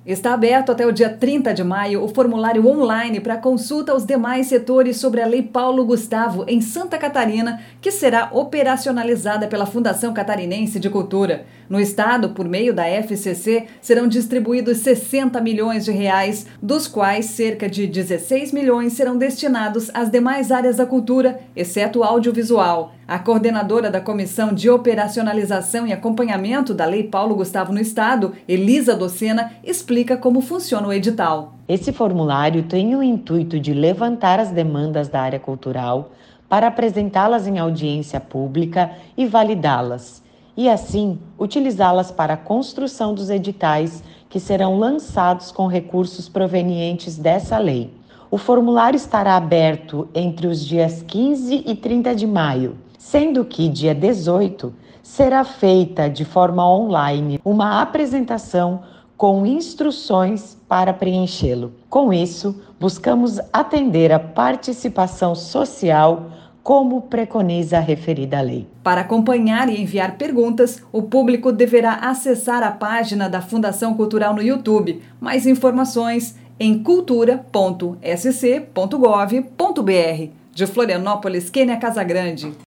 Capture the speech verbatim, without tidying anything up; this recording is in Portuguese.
Está aberto até o dia trinta de maio o formulário online para consulta aos demais setores sobre a Lei Paulo Gustavo em Santa Catarina, que será operacionalizada pela Fundação Catarinense de Cultura. No estado, por meio da F C C, serão distribuídos sessenta milhões de reais, dos quais cerca de dezesseis milhões serão destinados às demais áreas da cultura, exceto o audiovisual. A coordenadora da Comissão de Operacionalização e Acompanhamento da Lei Paulo Gustavo no estado, Elisa Docena, explica explica como funciona o edital. Esse formulário tem o intuito de levantar as demandas da área cultural para apresentá-las em audiência pública e validá-las, e assim utilizá-las para a construção dos editais que serão lançados com recursos provenientes dessa lei. O formulário estará aberto entre os dias quinze e trinta de maio, sendo que dia dezoito será feita de forma online uma apresentação com instruções para preenchê-lo. Com isso, buscamos atender a participação social como preconiza a referida lei. Para acompanhar e enviar perguntas, o público deverá acessar a página da Fundação Cultural no YouTube. Mais informações em cultura ponto s c ponto gov ponto b r. De Florianópolis, Kênia Casagrande.